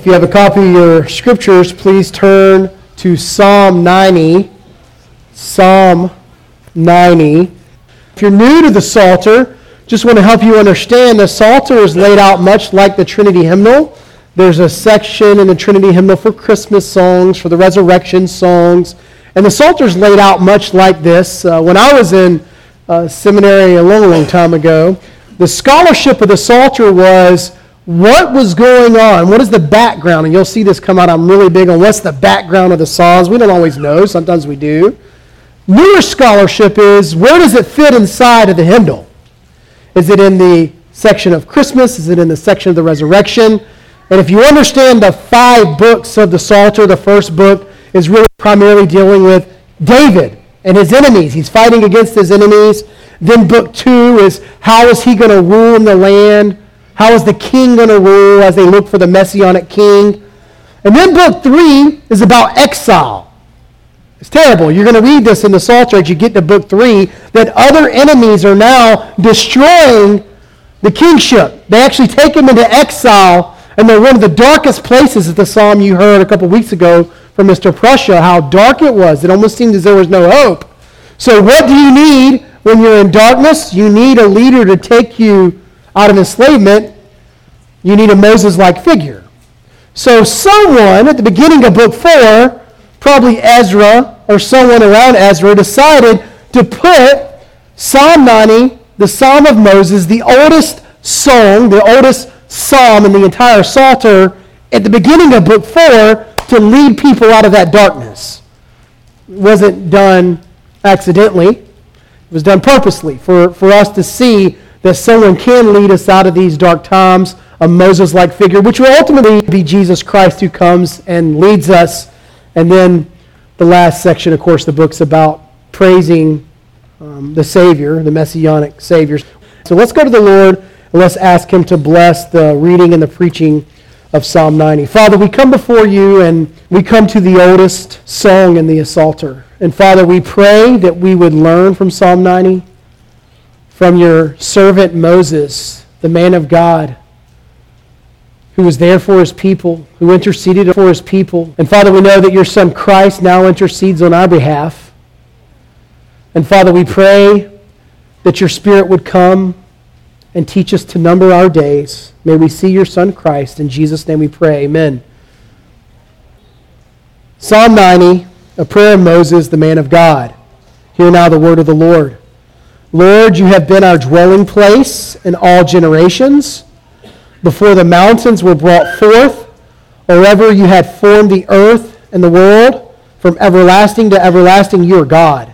If you have a copy of your scriptures, please turn to Psalm 90. Psalm 90. If you're new to the Psalter, just want to help you understand the Psalter is laid out much like the Trinity hymnal. There's a section in the Trinity hymnal for Christmas songs, for the resurrection songs, and the Psalter is laid out much like this. When I was in seminary a long time ago, the scholarship of the Psalter was what was going on, what is the background, and you'll see this come out. I'm really big on what's the background of the Psalms. We don't always know, sometimes we do. Newer scholarship is where does it fit inside of the hymnal? Is it in the section of Christmas? Is it in the section of the resurrection? And if you understand the 5 books of the Psalter, the first book is really primarily dealing with David and his enemies. He's fighting against his enemies. Then book 2 is how is he going to rule in the land? How is the king going to rule as they look for the messianic king? And then book 3 is about exile. It's terrible. You're going to read this in the Psalter as you get to book 3, that other enemies are now destroying the kingship. They actually take him into exile, and they're one of the darkest places at the psalm you heard a couple weeks ago from Mr. Prussia, how dark it was. It almost seemed as there was no hope. So what do you need when you're in darkness? You need a leader to take you out of enslavement. You need a Moses-like figure. So someone at the beginning of book 4, probably Ezra or someone around Ezra, decided to put Psalm 90, the Psalm of Moses, the oldest song, the oldest psalm in the entire Psalter, at the beginning of book 4 to lead people out of that darkness. It wasn't done accidentally. It was done purposely for us to see that someone can lead us out of these dark times, a Moses-like figure, which will ultimately be Jesus Christ who comes and leads us. And then the last section, of course, the book's about praising the Savior, the Messianic Savior. So let's go to the Lord and let's ask Him to bless the reading and the preaching of Psalm 90. Father, we come before you and we come to the oldest song in the Psalter. And Father, we pray that we would learn from Psalm 90, from your servant Moses, the man of God, who was there for his people, who interceded for his people. And Father, we know that your Son Christ now intercedes on our behalf. And Father, we pray that your Spirit would come and teach us to number our days. May we see your Son Christ. In Jesus' name we pray. Amen. Psalm 90, a prayer of Moses, the man of God. Hear now the word of the Lord. Lord, you have been our dwelling place in all generations. Before the mountains were brought forth, or ever you had formed the earth and the world, from everlasting to everlasting you are God.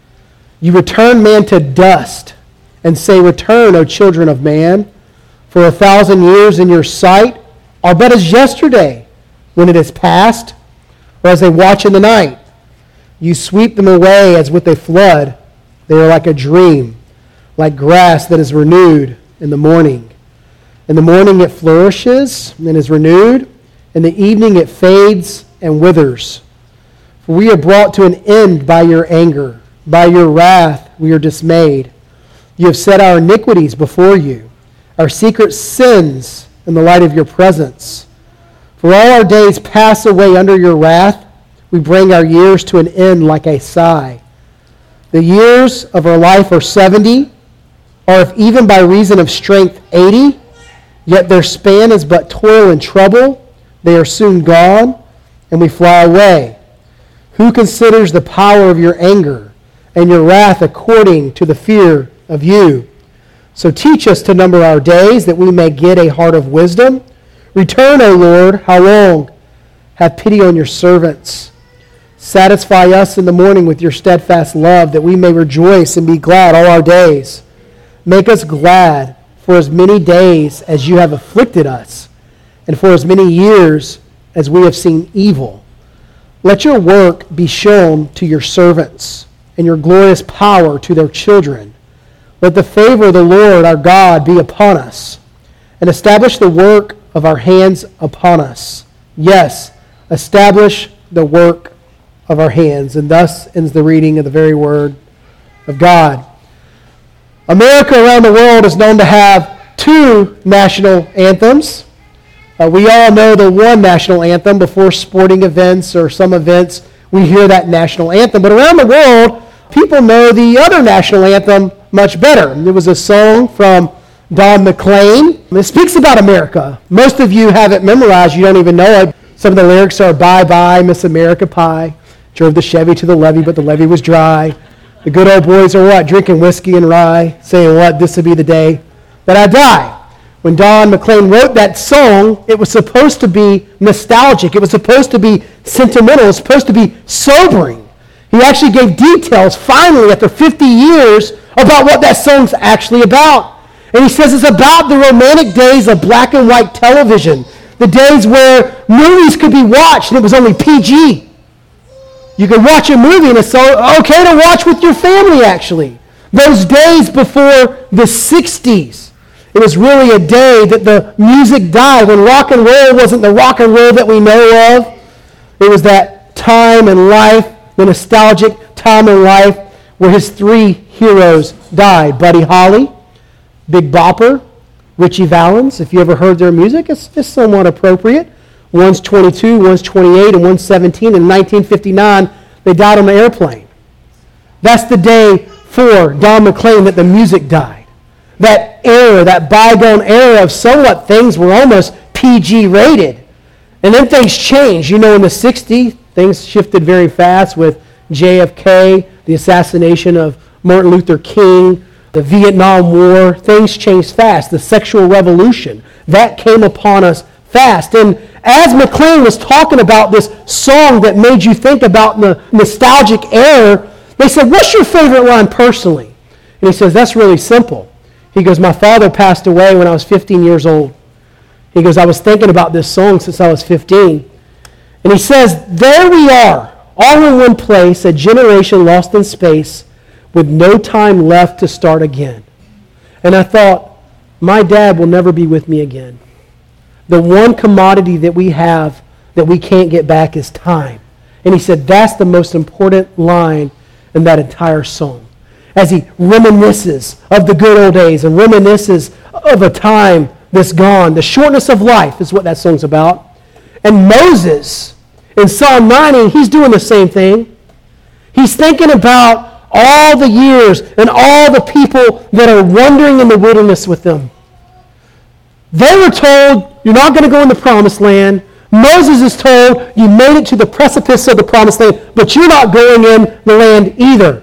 You return man to dust, and say, return, O children of man, for 1,000 years in your sight are but as yesterday, when it is past, or as they watch in the night. You sweep them away as with a flood. They are like a dream, like grass that is renewed in the morning. In the morning it flourishes and is renewed. In the evening it fades and withers. For we are brought to an end by your anger. By your wrath we are dismayed. You have set our iniquities before you, our secret sins in the light of your presence. For all our days pass away under your wrath. We bring our years to an end like a sigh. The years of our life are 70, or if even by reason of strength 80, yet their span is but toil and trouble. They are soon gone, and we fly away. Who considers the power of your anger and your wrath according to the fear of you? So teach us to number our days, that we may get a heart of wisdom. Return, O Lord, how long? Have pity on your servants. Satisfy us in the morning with your steadfast love, that we may rejoice and be glad all our days. Make us glad for as many days as you have afflicted us, and for as many years as we have seen evil. Let your work be shown to your servants, and your glorious power to their children. Let the favor of the Lord our God be upon us, and establish the work of our hands upon us. Yes, establish the work of our hands. And thus ends the reading of the very word of God. America around the world is known to have 2 national anthems. We all know the one national anthem. Before sporting events or some events, we hear that national anthem. But around the world, people know the other national anthem much better. It was a song from Don McLean. It speaks about America. Most of you have it memorized. You don't even know it. Some of the lyrics are, bye, bye, Miss America Pie. Drove the Chevy to the levee, but the levee was dry. The good old boys are what? Drinking whiskey and rye, saying what? This will be the day that I die. When Don McLean wrote that song, it was supposed to be nostalgic. It was supposed to be sentimental. It was supposed to be sobering. He actually gave details, finally, after 50 years, about what that song's actually about. And he says it's about the romantic days of black and white television, the days where movies could be watched and it was only PG. You could watch a movie and it's okay to watch with your family, actually. Those days before the 60s, it was really a day that the music died, when rock and roll wasn't the rock and roll that we know of. It was that time in life, the nostalgic time in life, where his three heroes died. Buddy Holly, Big Bopper, Ritchie Valens. If you ever heard their music, it's somewhat appropriate. One's 22, one's 28, and one's 17. In 1959, they died on the airplane. That's the day for Don McLean that the music died. That era, that bygone era of somewhat things were almost PG rated. And then things changed. You know, in the 60s, things shifted very fast with JFK, the assassination of Martin Luther King, the Vietnam War. Things changed fast. The sexual revolution, that came upon us fast. And as McLean was talking about this song that made you think about the nostalgic era, they said, what's your favorite line personally? And he says, that's really simple. He goes, my father passed away when I was 15 years old. He goes, I was thinking about this song since I was 15. And he says, there we are, all in one place, a generation lost in space with no time left to start again. And I thought, my dad will never be with me again. The one commodity that we have that we can't get back is time. And he said that's the most important line in that entire song. As he reminisces of the good old days and reminisces of a time that's gone. The shortness of life is what that song's about. And Moses, in Psalm 90, he's doing the same thing. He's thinking about all the years and all the people that are wandering in the wilderness with them. They were told, you're not going to go in the promised land. Moses is told, you made it to the precipice of the promised land, but you're not going in the land either.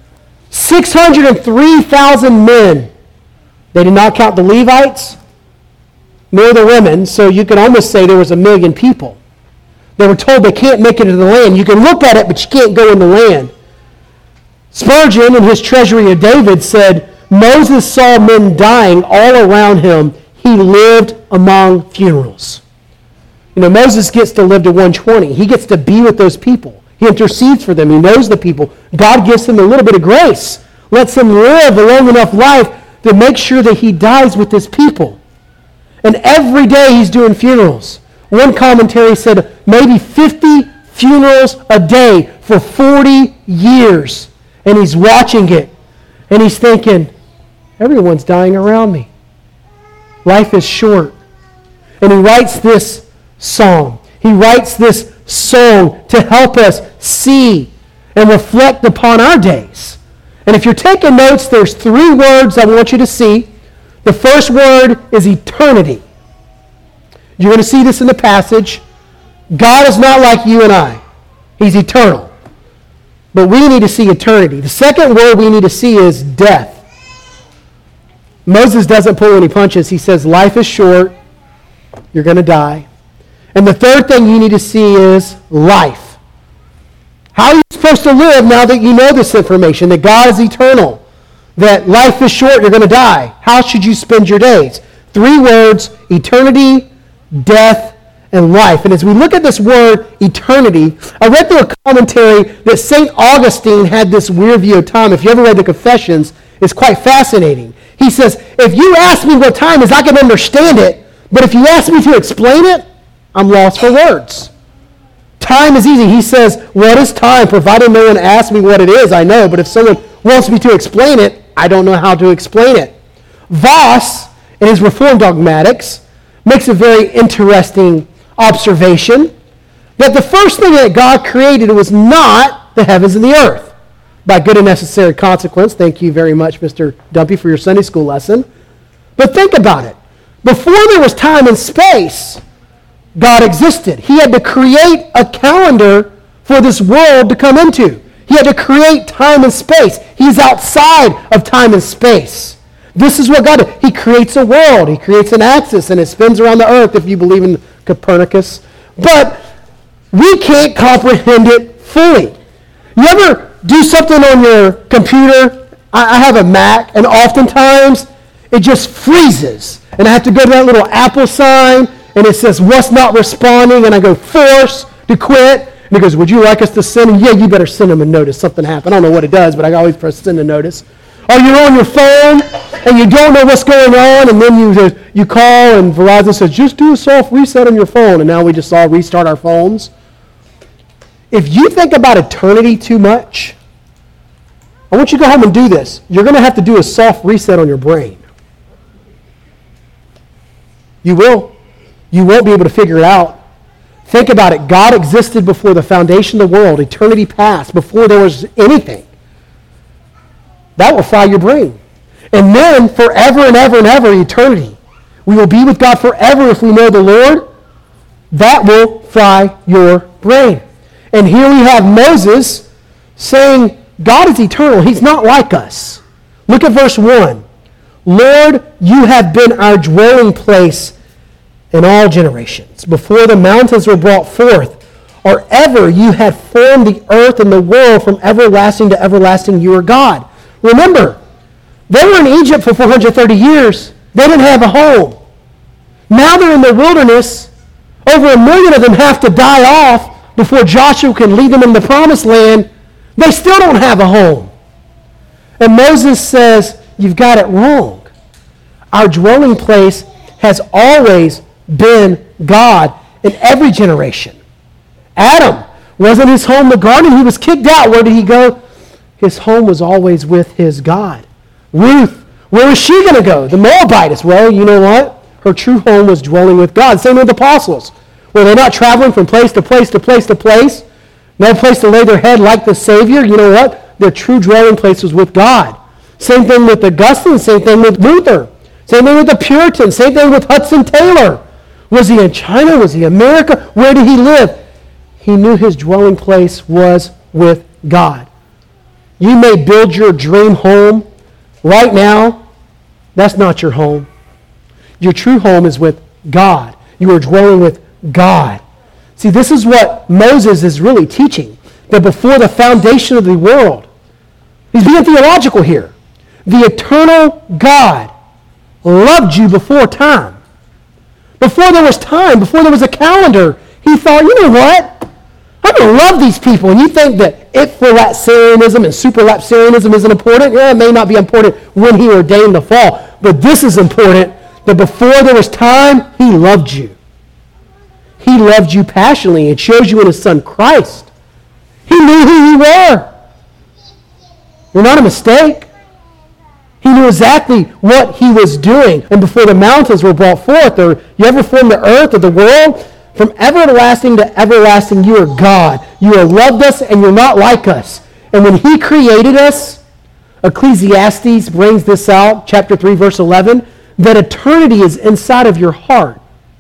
603,000 men. They did not count the Levites, nor the women, so you could almost say there was 1 million people. They were told they can't make it into the land. You can look at it, but you can't go in the land. Spurgeon, in his Treasury of David, said, Moses saw men dying all around him. He lived among funerals. You know, Moses gets to live to 120. He gets to be with those people. He intercedes for them. He knows the people. God gives him a little bit of grace. Lets him live a long enough life to make sure that he dies with his people. And every day he's doing funerals. One commentary said maybe 50 funerals a day for 40 years. And he's watching it. And he's thinking, everyone's dying around me. Life is short. And he writes this song. He writes this song to help us see and reflect upon our days. And if you're taking notes, there's 3 words I want you to see. The first word is eternity. You're going to see this in the passage. God is not like you and I. He's eternal. But we need to see eternity. The second word we need to see is death. Moses doesn't pull any punches. He says, life is short. You're going to die. And the third thing you need to see is life. How are you supposed to live now that you know this information, that God is eternal, that life is short, you're going to die? How should you spend your days? 3 words, eternity, death, and life. And as we look at this word, eternity, I read through a commentary that St. Augustine had this weird view of time. If you ever read the Confessions, it's quite fascinating. He says, if you ask me what time is, I can understand it. But if you ask me to explain it, I'm lost for words. Time is easy. He says, what is time? Provided no one asks me what it is, I know. But if someone wants me to explain it, I don't know how to explain it. Voss, in his Reformed Dogmatics, makes a very interesting observation that the first thing that God created was not the heavens and the earth. By good and necessary consequence, thank you very much, Mr. Dumpy, for your Sunday school lesson. But think about it. Before there was time and space, God existed. He had to create a calendar for this world to come into. He had to create time and space. He's outside of time and space. This is what God did. He creates a world. He creates an axis, and it spins around the earth, if you believe in Copernicus. But we can't comprehend it fully. You ever do something on your computer? I have a Mac, and oftentimes it just freezes. And I have to go to that little Apple sign, and it says, what's not responding? And I go, force to quit. And he goes, would you like us to send him? Yeah, you better send him a notice. Something happened. I don't know what it does, but I always press send a notice. Or you're on your phone, and you don't know what's going on, and then you call, and Verizon says, just do a soft reset on your phone. And now we just all restart our phones. If you think about eternity too much, I want you to go home and do this. You're going to have to do a soft reset on your brain. You will. You won't be able to figure it out. Think about it. God existed before the foundation of the world, eternity past, before there was anything. That will fry your brain. And then forever and ever and ever, eternity. We will be with God forever if we know the Lord. That will fry your brain. And here we have Moses saying, God is eternal. He's not like us. Look at verse 1. Lord, you have been our dwelling place in all generations. Before the mountains were brought forth, or ever you had formed the earth and the world, from everlasting to everlasting, you are God. Remember, they were in Egypt for 430 years. They didn't have a home. Now they're in the wilderness. Over 1 million of them have to die off before Joshua can lead them in the promised land. They still don't have a home. And Moses says, you've got it wrong. Our dwelling place has always been God in every generation. Adam, wasn't his home the garden? He was kicked out. Where did he go? His home was always with his God. Ruth, where was she going to go? The Moabitess. Well, you know what? Her true home was dwelling with God. Same with the apostles. Were they not traveling from place to place to place to place? No place to lay their head like the Savior. You know what? Their true dwelling place was with God. Same thing with Augustine. Same thing with Luther. Same thing with the Puritans. Same thing with Hudson Taylor. Was he in China? Was he in America? Where did he live? He knew his dwelling place was with God. You may build your dream home. Right now, that's not your home. Your true home is with God. You are dwelling with God. See, this is what Moses is really teaching. That before the foundation of the world, he's being theological here. The eternal God loved you before time. Before there was time, before there was a calendar, he thought, you know what? I'm going to love these people. And you think that Ipholapsarianism and Supralapsarianism isn't important? Yeah, it may not be important when he ordained the fall. But this is important, that before there was time, he loved you. He loved you passionately. It shows you in his son Christ. He knew who you were. You're not a mistake. He knew exactly what he was doing. And before the mountains were brought forth, or you ever formed the earth or the world, from everlasting to everlasting, you are God. You have loved us, and you're not like us. And when he created us, Ecclesiastes brings this out, chapter 3, verse 11, that eternity is inside of your heart.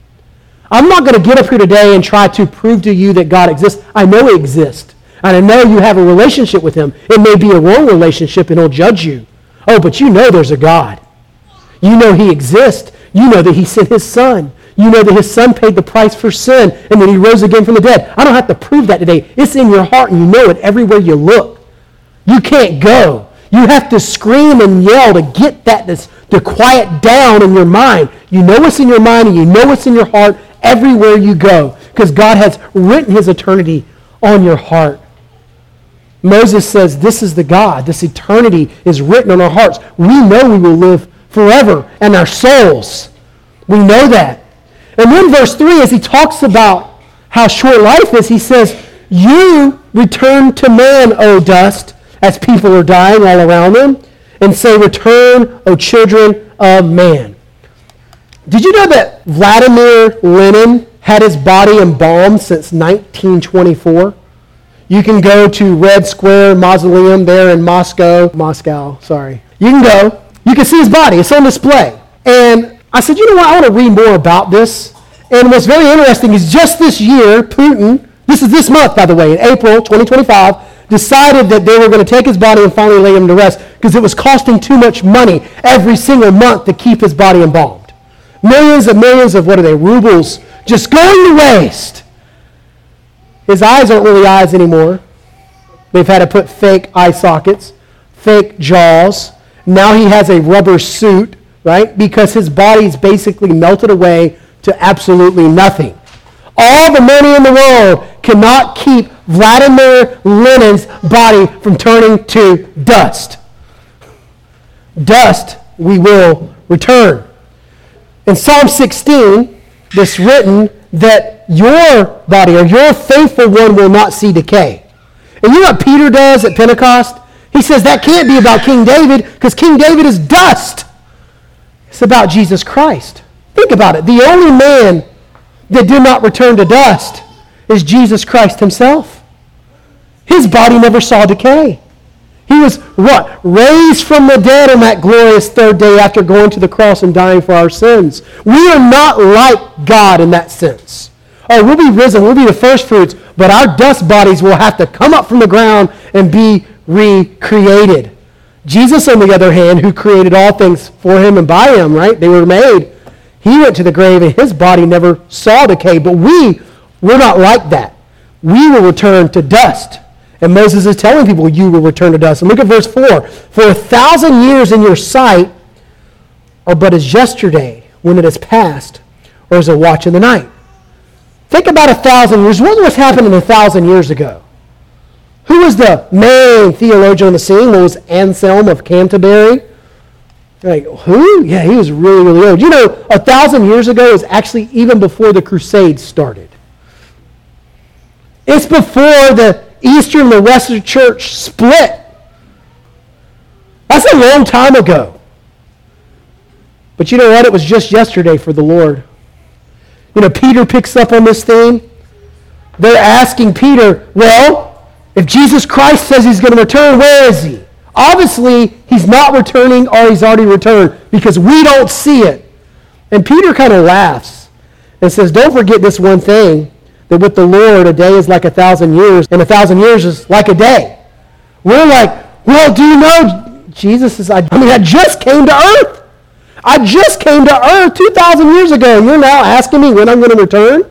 I'm not going to get up here today and try to prove to you that God exists. I know he exists. And I know you have a relationship with him. It may be a wrong relationship, and he'll judge you. Oh, but you know there's a God. You know he exists. You know that he sent his son. You know that his son paid the price for sin, and that he rose again from the dead. I don't have to prove that today. It's in your heart, and you know it everywhere you look. You can't go. You have to scream and yell to get that to quiet down in your mind. You know what's in your mind, and you know what's in your heart everywhere you go, because God has written his eternity on your heart. Moses says this is the God. This eternity is written on our hearts. We know we will live forever, and our souls. We know that. And then verse 3, as he talks about how short life is, he says, you return to man, O dust, as people are dying all around them, and say, return, O children of man. Did you know that Vladimir Lenin had his body embalmed since 1924? You can go to Red Square Mausoleum there in Moscow, sorry. You can go. You can see his body. It's on display. And I said, you know what? I want to read more about this. And what's very interesting is just this year, Putin, this month, by the way, in April 2025, decided that they were going to take his body and finally lay him to rest because it was costing too much money every single month to keep his body embalmed. Millions of, rubles just going to waste. His eyes aren't really eyes anymore. They've had to put fake eye sockets, fake jaws. Now he has a rubber suit, right? Because his body's basically melted away to absolutely nothing. All the money in the world cannot keep Vladimir Lenin's body from turning to dust. Dust we will return. In Psalm 16, it's written that your body or your faithful one will not see decay. And you know what Peter does at Pentecost? He says that can't be about King David because King David is dust. It's about Jesus Christ. Think about it. The only man that did not return to dust is Jesus Christ himself. His body never saw decay. He was what? Raised from the dead on that glorious third day after going to the cross and dying for our sins. We are not like God in that sense. Oh, we'll be risen, we'll be the first fruits, but our dust bodies will have to come up from the ground and be recreated. Jesus, on the other hand, who created all things for him and by him, right? They were made. He went to the grave and his body never saw decay, but we're not like that. We will return to dust. And Moses is telling people, you will return to dust. And look at verse 4. For 1,000 years in your sight are but as yesterday when it is past, or as a watch in the night. Think about 1,000 years. What was happening 1,000 years ago? Who was the main theologian on the scene? What was Anselm of Canterbury? Like, who? Yeah, he was really, really old. You know, 1,000 years ago is actually even before the Crusades started. It's before the Eastern and the Western Church split. That's a long time ago. But you know what? It was just yesterday for the Lord. You know, Peter picks up on this theme. They're asking Peter, well, if Jesus Christ says he's going to return, where is he? Obviously, he's not returning or he's already returned because we don't see it. And Peter kind of laughs and says, don't forget this one thing, that with the Lord, a day is like 1,000 years, and 1,000 years is like a day. We're like, well, do you know, Jesus is, I just came to earth. I just came to earth 2,000 years ago, and you're now asking me when I'm going to return?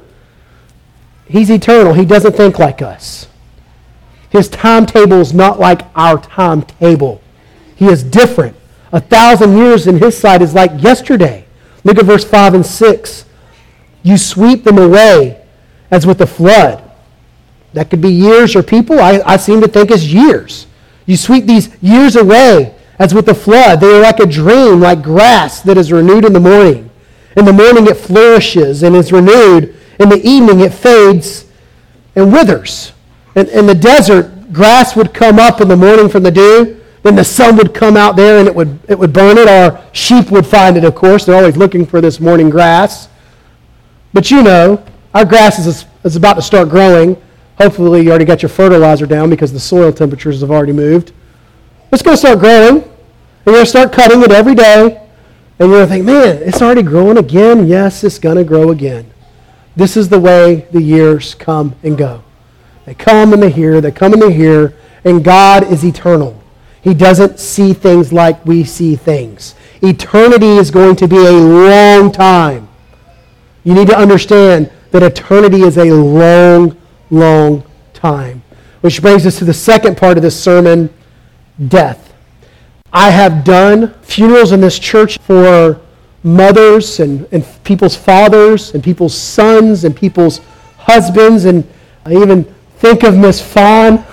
He's eternal. He doesn't think like us. His timetable is not like our timetable. He is different. 1,000 years in his sight is like yesterday. Look at verse 5 and 6. You sweep them away as with a flood. That could be years or people. I seem to think it's years. You sweep these years away as with a flood. They are like a dream, like grass that is renewed in the morning. In the morning it flourishes and is renewed. In the evening it fades and withers. In the desert, grass would come up in the morning from the dew. Then the sun would come out there and it would burn it. Or sheep would find it, of course. They're always looking for this morning grass. But you know, our grass is about to start growing. Hopefully you already got your fertilizer down because the soil temperatures have already moved. It's going to start growing. And you're going to start cutting it every day. And you're going to think, man, it's already growing again. Yes, it's going to grow again. This is the way the years come and go. They come and they come and they hear. And God is eternal. He doesn't see things like we see things. Eternity is going to be a long time. You need to understand that eternity is a long, long time. Which brings us to the second part of this sermon, death. I have done funerals in this church for mothers and people's fathers and people's sons and people's husbands, and I even think of Miss Fawn.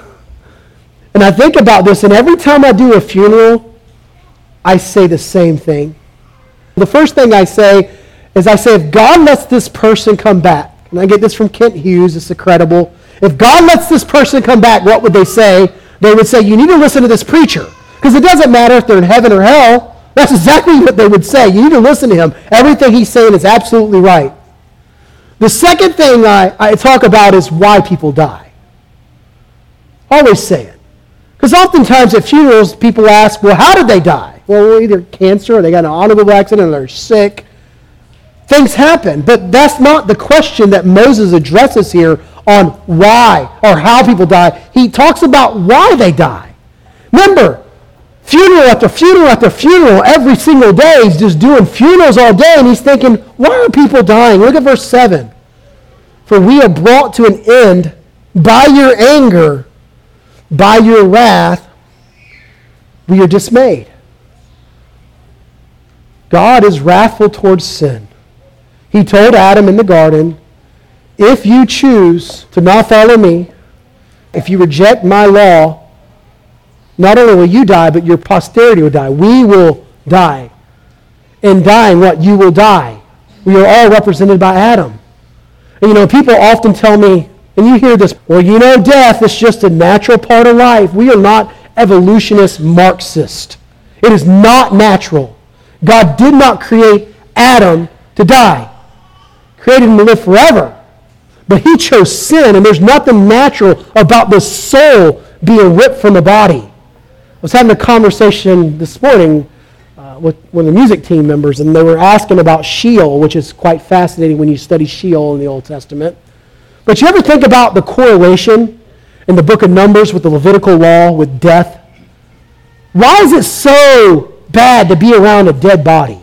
And I think about this, and every time I do a funeral, I say the same thing. The first thing I say is if God lets this person come back, and I get this from Kent Hughes, it's incredible. If God lets this person come back, what would they say? They would say, you need to listen to this preacher. Because it doesn't matter if they're in heaven or hell. That's exactly what they would say. You need to listen to him. Everything he's saying is absolutely right. The second thing I talk about is why people die. Always say it. Because oftentimes at funerals, people ask, well, how did they die? Well, either cancer or they got an automobile accident or they're sick. Things happen. But that's not the question that Moses addresses here on why or how people die. He talks about why they die. Remember, funeral after funeral after funeral, every single day, he's just doing funerals all day, and he's thinking, why are people dying? Look at verse 7. For we are brought to an end by your anger, by your wrath, we are dismayed. God is wrathful towards sin. He told Adam in the garden, if you choose to not follow me, if you reject my law, not only will you die, but your posterity will die. We will die. In dying, what? You will die. We are all represented by Adam. And people often tell me, and you hear this, well, death is just a natural part of life. We are not evolutionist Marxist. It is not natural. God did not create Adam to die. He created him to live forever. But he chose sin, and there's nothing natural about the soul being ripped from the body. I was having a conversation this morning with one of the music team members, and they were asking about Sheol, which is quite fascinating when you study Sheol in the Old Testament. But you ever think about the correlation in the book of Numbers with the Levitical law with death? Why is it so bad to be around a dead body?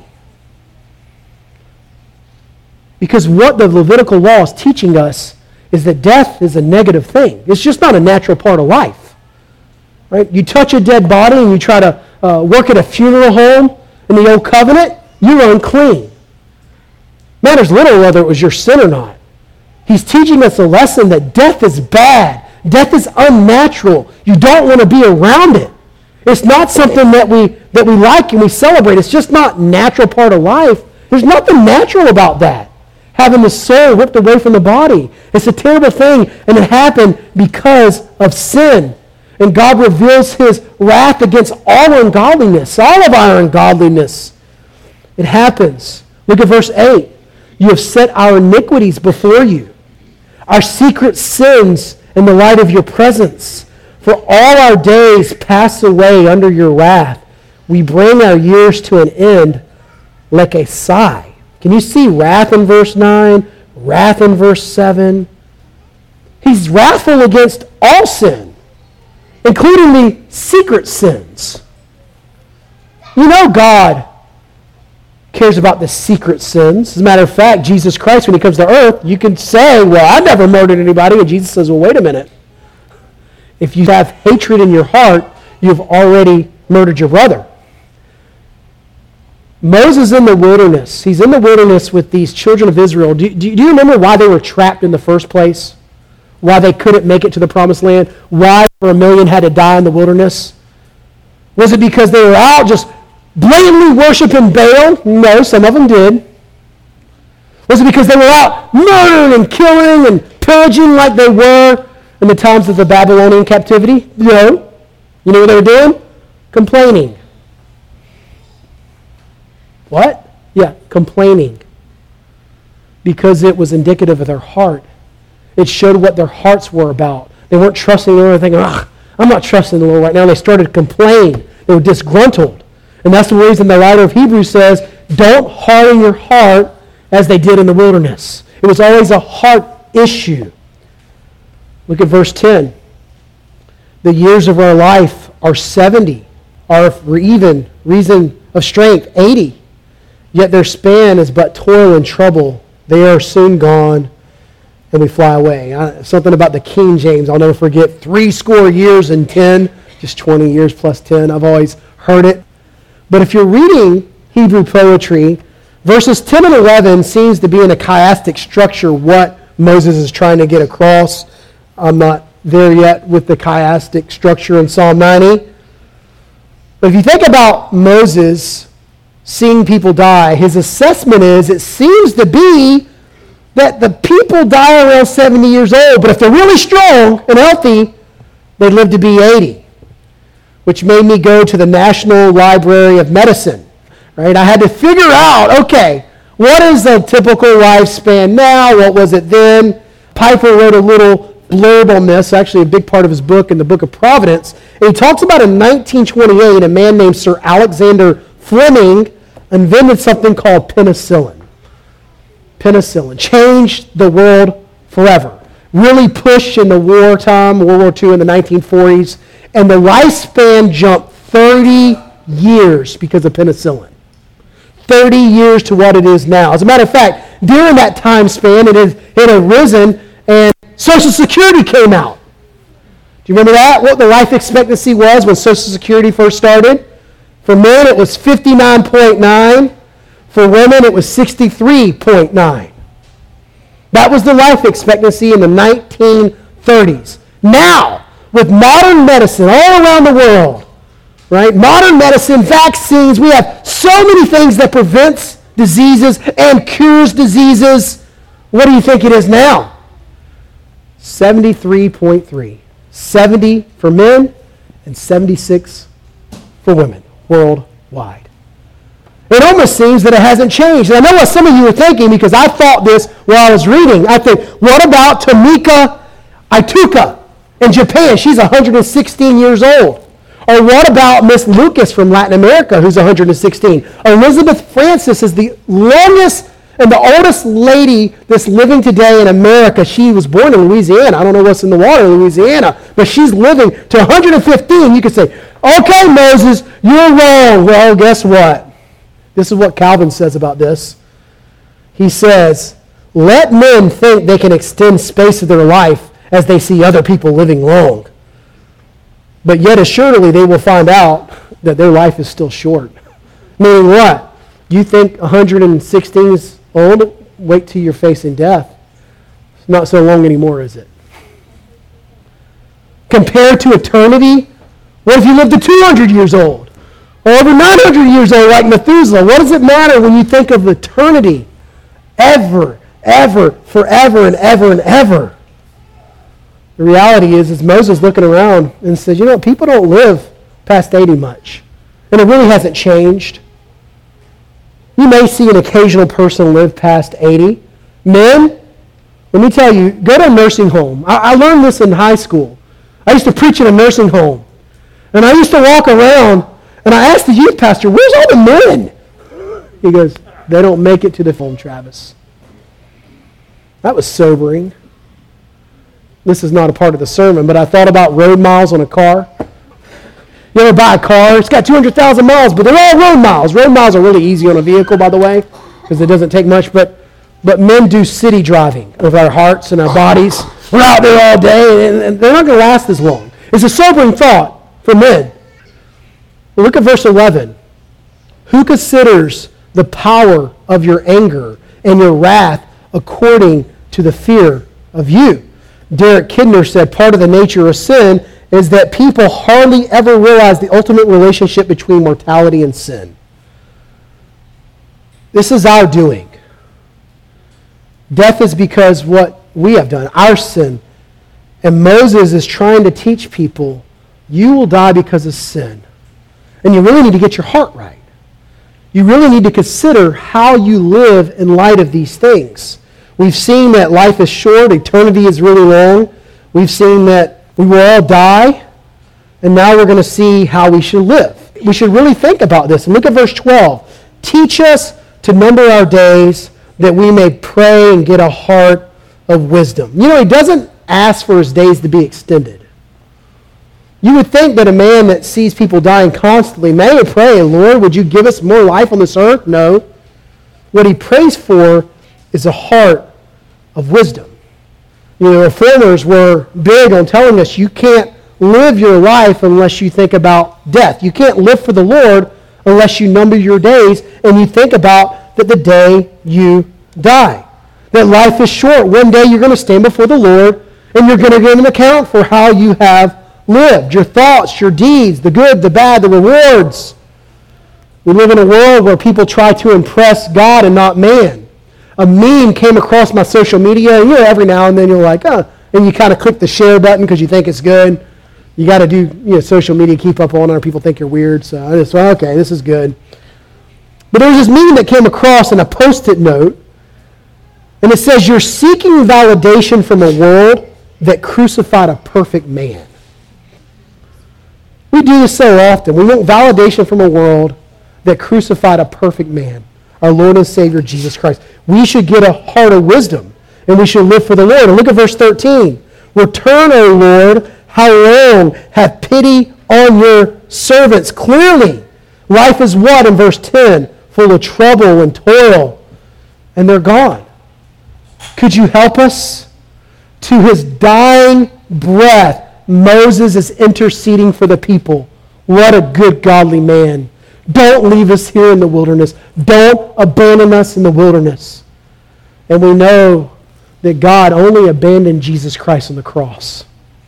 Because what the Levitical law is teaching us is that death is a negative thing. It's just not a natural part of life. Right? You touch a dead body and you try to work at a funeral home in the Old Covenant, you're unclean. Matters little whether it was your sin or not. He's teaching us a lesson that death is bad. Death is unnatural. You don't want to be around it. It's not something that we like and we celebrate. It's just not a natural part of life. There's nothing natural about that. Having the soul ripped away from the body. It's a terrible thing, and it happened because of sin. And God reveals his wrath against all ungodliness, all of our ungodliness. It happens. Look at verse 8. You have set our iniquities before you, our secret sins in the light of your presence. For all our days pass away under your wrath. We bring our years to an end like a sigh. Can you see wrath in verse 9? Wrath in verse 7? He's wrathful against all sin, including the secret sins. God cares about the secret sins. As a matter of fact, Jesus Christ, when he comes to earth, you can say, well, I never murdered anybody. And Jesus says, well, wait a minute. If you have hatred in your heart, you've already murdered your brother. Moses in the wilderness. He's in the wilderness with these children of Israel. Do you remember why they were trapped in the first place? Why they couldn't make it to the promised land? Why over 1 million had to die in the wilderness? Was it because they were out just blatantly worshiping Baal? No, some of them did. Was it because they were out murdering and killing and pillaging like they were in the times of the Babylonian captivity? No. You know what they were doing? Complaining. What? Yeah, complaining. Because it was indicative of their heart. It showed what their hearts were about. They weren't trusting the Lord. They were thinking, I'm not trusting the Lord right now. And they started to complain. They were disgruntled. And that's the reason the writer of Hebrews says, don't harden your heart as they did in the wilderness. It was always a heart issue. Look at verse 10. The years of our life are 70, are even reason of strength, 80. Yet their span is but toil and trouble. They are soon gone, and we fly away. Something about the King James, I'll never forget. 80 years and 10, just 20 years plus 10. I've always heard it. But if you're reading Hebrew poetry, verses 10 and 11 seems to be in a chiastic structure what Moses is trying to get across. I'm not there yet with the chiastic structure in Psalm 90. But if you think about Moses seeing people die, his assessment is it seems to be that the people die around 70 years old, but if they're really strong and healthy, they live to be 80, which made me go to the National Library of Medicine. right? I had to figure out, okay, what is the typical lifespan now? What was it then? Piper wrote a little blurb on this, actually a big part of his book in the Book of Providence. And he talks about in 1928, a man named Sir Alexander Fleming invented something called penicillin. Penicillin changed the world forever. Really pushed in the wartime, World War II in the 1940s, and the lifespan jumped 30 years because of penicillin. 30 years to what it is now. As a matter of fact, during that time span, it had risen, and Social Security came out. Do you remember that? What the life expectancy was when Social Security first started? For men, it was 59.9. For women, it was 63.9. That was the life expectancy in the 1930s. Now, with modern medicine all around the world, right? Modern medicine, vaccines, we have so many things that prevents diseases and cures diseases. What do you think it is now? 73.3. 70 for men and 76 for women worldwide. It almost seems that it hasn't changed. And I know what some of you are thinking, because I thought this while I was reading. I think, what about Tomika Ituka in Japan? She's 116 years old. Or what about Miss Lucas from Latin America, who's 116? Elizabeth Francis is the longest and the oldest lady that's living today in America. She was born in Louisiana. I don't know what's in the water in Louisiana, but she's living to 115. You could say, okay, Moses, you're wrong. Well, guess what? This is what Calvin says about this. He says, let men think they can extend space of their life as they see other people living long. But yet assuredly they will find out that their life is still short. Meaning what? You think 116 is old? Wait till you're facing death. It's not so long anymore, is it? Compared to eternity, what if you lived to 200 years old? Or over 900 years old like Methuselah? What does it matter when you think of eternity? Ever, ever, forever, and ever, and ever. The reality is Moses looking around and says, you know, people don't live past 80 much. And it really hasn't changed. You may see an occasional person live past 80. Men, let me tell you, go to a nursing home. I learned this in high school. I used to preach in a nursing home. And I used to walk around, and I asked the youth pastor, where's all the men? He goes, they don't make it to the home, Travis. That was sobering. This is not a part of the sermon, but I thought about road miles on a car. You ever buy a car? It's got 200,000 miles, but they're all road miles. Road miles are really easy on a vehicle, by the way, because it doesn't take much. But men do city driving with our hearts and our bodies. We're out there all day, and they're not going to last as long. It's a sobering thought for men. Well, look at verse 11. Who considers the power of your anger and your wrath according to the fear of you? Derek Kidner said part of the nature of sin is that people hardly ever realize the ultimate relationship between mortality and sin. This is our doing. Death is because what we have done, our sin. And Moses is trying to teach people, you will die because of sin. And you really need to get your heart right. You really need to consider how you live in light of these things. We've seen that life is short, eternity is really long. We've seen that we will all die, and now we're going to see how we should live. We should really think about this. And look at verse 12. Teach us to number our days that we may pray and get a heart of wisdom. You know, he doesn't ask for his days to be extended. You would think that a man that sees people dying constantly may pray, Lord, would you give us more life on this earth? No. What he prays for is a heart of wisdom. You know, reformers were big on telling us you can't live your life unless you think about death. You can't live for the Lord unless you number your days and you think about that the day you die. That life is short. One day you're going to stand before the Lord and you're going to give an account for how you have lived. Your thoughts, your deeds, the good, the bad, the rewards. We live in a world where people try to impress God and not man. A meme came across my social media, and every now and then you're like, oh, and you kind of click the share button because you think it's good. You got to do social media, keep up on it, or people think you're weird. So I just thought, okay, this is good. But there was this meaning that came across in a Post-it note, and it says, you're seeking validation from a world that crucified a perfect man. We do this so often. We want validation from a world that crucified a perfect man, our Lord and Savior, Jesus Christ. We should get a heart of wisdom, and we should live for the Lord. And look at verse 13. Return, O Lord, how long? Have pity on your servants. Clearly, life is what in verse 10? Full of trouble and toil, and they're gone. Could you help us? To his dying breath, Moses is interceding for the people. What a good, godly man. Don't leave us here in the wilderness. Don't abandon us in the wilderness. And we know that God only abandoned Jesus Christ on the cross.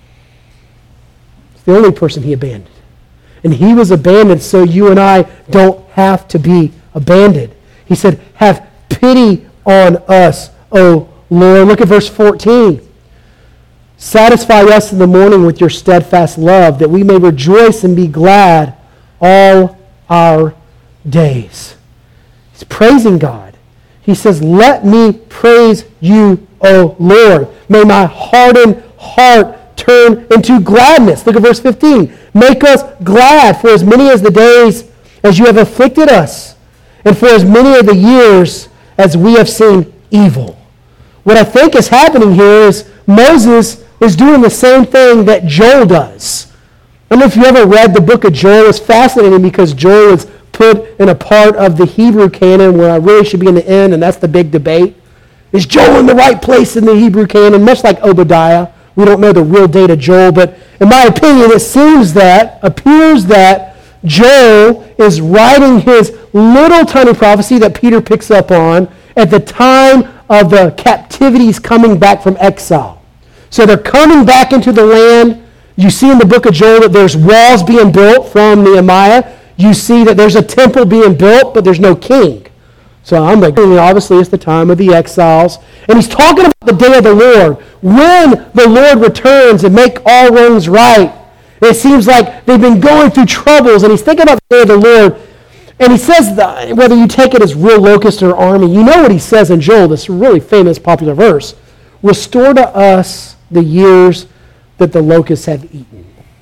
It's the only person he abandoned. And he was abandoned so you and I don't have to be abandoned. He said, have pity on us, O Lord. Look at verse 14. Satisfy us in the morning with your steadfast love, that we may rejoice and be glad all our days. He's praising God. He says, let me praise you, O Lord. May my hardened heart turn into gladness. Look at verse 15. Make us glad for as many as the days as you have afflicted us, and for as many of the years as we have seen evil. What I think is happening here is Moses is doing the same thing that Joel does. I don't know if you ever read the book of Joel. It's fascinating because Joel is put in a part of the Hebrew canon where I really should be in the end, and that's the big debate. Is Joel in the right place in the Hebrew canon? Much like Obadiah. We don't know the real date of Joel, but in my opinion, it appears that Joel is writing his little tiny prophecy that Peter picks up on at the time of the captivities coming back from exile. So they're coming back into the land. You see in the book of Joel that there's walls being built from Nehemiah. You see that there's a temple being built, but there's no king. So I'm like, obviously it's the time of the exiles. And he's talking about the day of the Lord. When the Lord returns and make all wrongs right. It seems like they've been going through troubles, and he's thinking about the day of the Lord. And he says, that, whether you take it as real locust or army, you know what he says in Joel, this really famous popular verse. Restore to us the years that the locusts have eaten.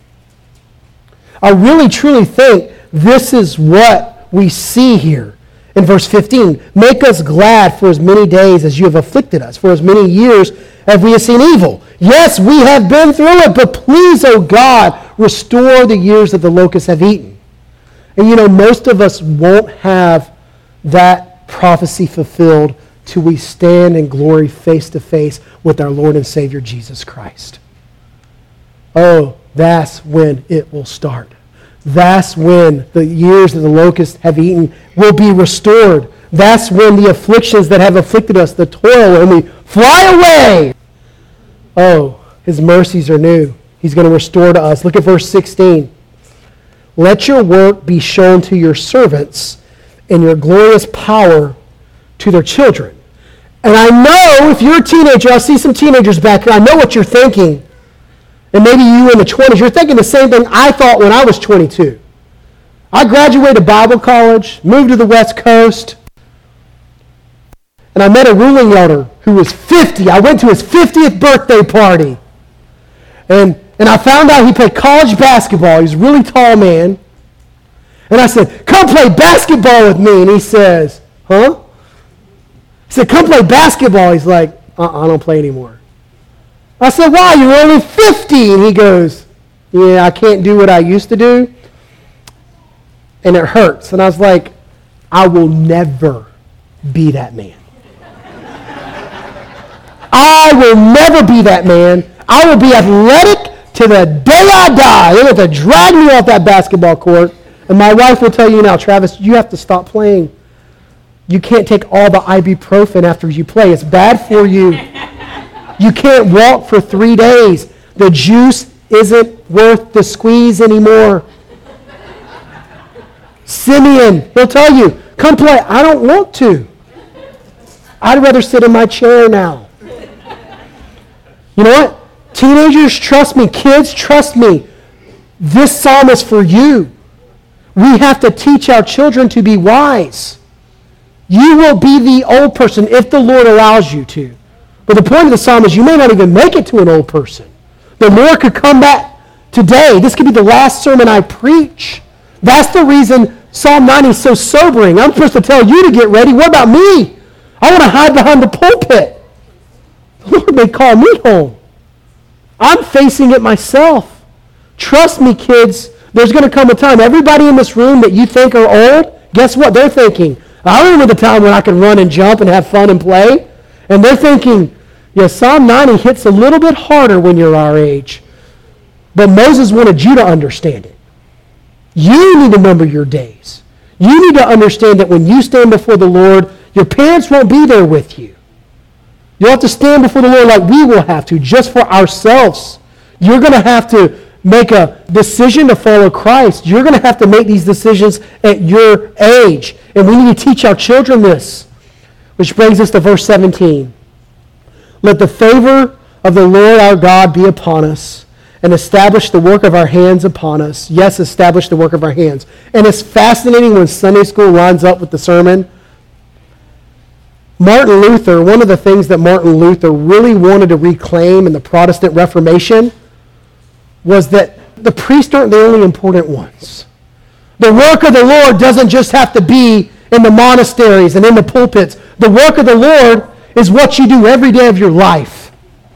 I really, truly think this is what we see here in verse 15. Make us glad for as many days as you have afflicted us. For as many years have we seen evil. Yes, we have been through it, but please, O God, restore the years that the locusts have eaten. And most of us won't have that prophecy fulfilled till we stand in glory face to face with our Lord and Savior Jesus Christ. Oh, that's when it will start. That's when the years that the locusts have eaten will be restored. That's when the afflictions that have afflicted us, the toil, and we fly away. Oh, his mercies are new. He's going to restore to us. Look at verse 16. Let your work be shown to your servants and your glorious power to their children. And I know if you're a teenager, I see some teenagers back here, I know what you're thinking. And maybe you in the 20s, you're thinking the same thing I thought when I was 22. I graduated Bible college, moved to the West Coast, and I met a ruling elder who was 50. I went to his 50th birthday party. And I found out he played college basketball. He's a really tall man. And I said, come play basketball with me. And he says, huh? He said, come play basketball. He's like, I don't play anymore. I said, why? You're only 50. And he goes, yeah, I can't do what I used to do. And it hurts. And I was like, I will never be that man. I will never be that man. I will be athletic to the day I die. They're going to drag me off that basketball court. And my wife will tell you now, Travis, you have to stop playing. You can't take all the ibuprofen after you play. It's bad for you. You can't walk for 3 days. The juice isn't worth the squeeze anymore. Simeon, he'll tell you, come play. I don't want to. I'd rather sit in my chair now. You know what? Teenagers, trust me. Kids, trust me. This psalm is for you. We have to teach our children to be wise. You will be the old person if the Lord allows you to. But the point of the psalm is you may not even make it to an old person. The Lord could come back today. This could be the last sermon I preach. That's the reason Psalm 90 is so sobering. I'm supposed to tell you to get ready. What about me? I want to hide behind the pulpit. The Lord may call me home. I'm facing it myself. Trust me, kids. There's going to come a time, everybody in this room that you think are old, guess what they're thinking? I remember the time when I could run and jump and have fun and play. And they're thinking, yeah, Psalm 90 hits a little bit harder when you're our age. But Moses wanted you to understand it. You need to number your days. You need to understand that when you stand before the Lord, your parents won't be there with you. You'll have to stand before the Lord like we will have to, just for ourselves. You're going to have to make a decision to follow Christ. You're going to have to make these decisions at your age. And we need to teach our children this. Which brings us to verse 17. Let the favor of the Lord our God be upon us, and establish the work of our hands upon us. Yes, establish the work of our hands. And it's fascinating when Sunday school lines up with the sermon. Martin Luther, one of the things that Martin Luther really wanted to reclaim in the Protestant Reformation was that the priests aren't the only important ones. The work of the Lord doesn't just have to be in the monasteries and in the pulpits. The work of the Lord is what you do every day of your life.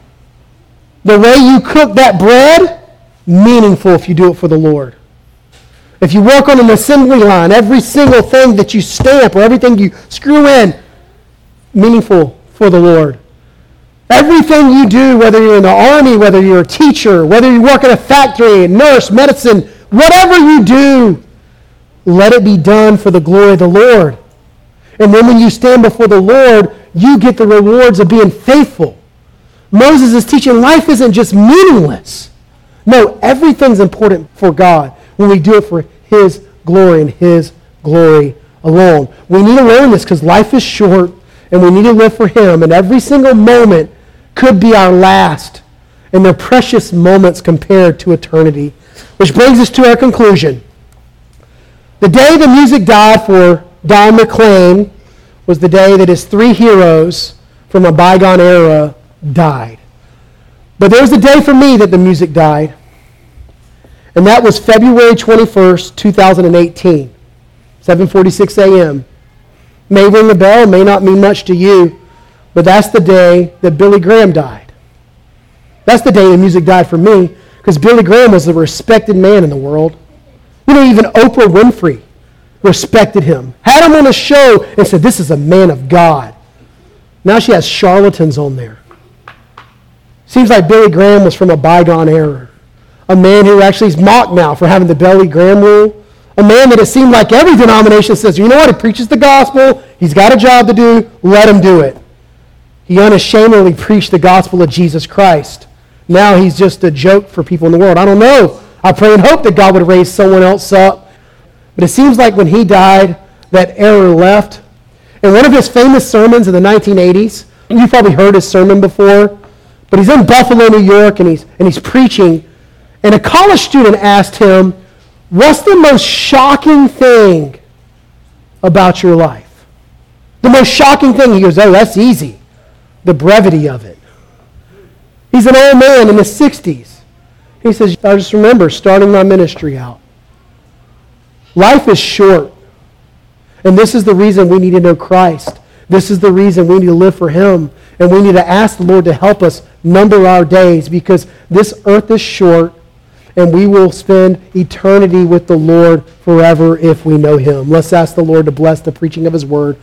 The way you cook that bread, meaningful if you do it for the Lord. If you work on an assembly line, every single thing that you stamp or everything you screw in, meaningful for the Lord. Everything you do, whether you're in the army, whether you're a teacher, whether you work in a factory, a nurse, medicine, whatever you do, let it be done for the glory of the Lord. And then when you stand before the Lord, you get the rewards of being faithful. Moses is teaching life isn't just meaningless. No, everything's important for God when we do it for His glory and His glory alone. We need to learn this because life is short and we need to live for Him. And every single moment could be our last. And they're precious moments compared to eternity. Which brings us to our conclusion. The day the music died for Don McLean was the day that his three heroes from a bygone era died. But there was a day for me that the music died. And that was February 21st, 2018, 7:46 a.m. May ring a bell, may not mean much to you, but that's the day that Billy Graham died. That's the day the music died for me, because Billy Graham was a respected man in the world. You know, even Oprah Winfrey respected him, had him on a show and said, this is a man of God. Now she has charlatans on there. Seems like Billy Graham was from a bygone era. A man who actually is mocked now for having the Billy Graham rule. A man that it seemed like every denomination says, you know what, he preaches the gospel, he's got a job to do, let him do it. He unashamedly preached the gospel of Jesus Christ. Now he's just a joke for people in the world. I don't know. I pray and hope that God would raise someone else up. But it seems like when he died, that era left. And one of his famous sermons in the 1980s, you've probably heard his sermon before, but he's in Buffalo, New York, and he's preaching. And a college student asked him, what's the most shocking thing about your life? The most shocking thing. He goes, oh, that's easy. The brevity of it. He's an old man in his 60s. He says, I just remember starting my ministry out. Life is short. And this is the reason we need to know Christ. This is the reason we need to live for Him. And we need to ask the Lord to help us number our days, because this earth is short and we will spend eternity with the Lord forever if we know Him. Let's ask the Lord to bless the preaching of His word.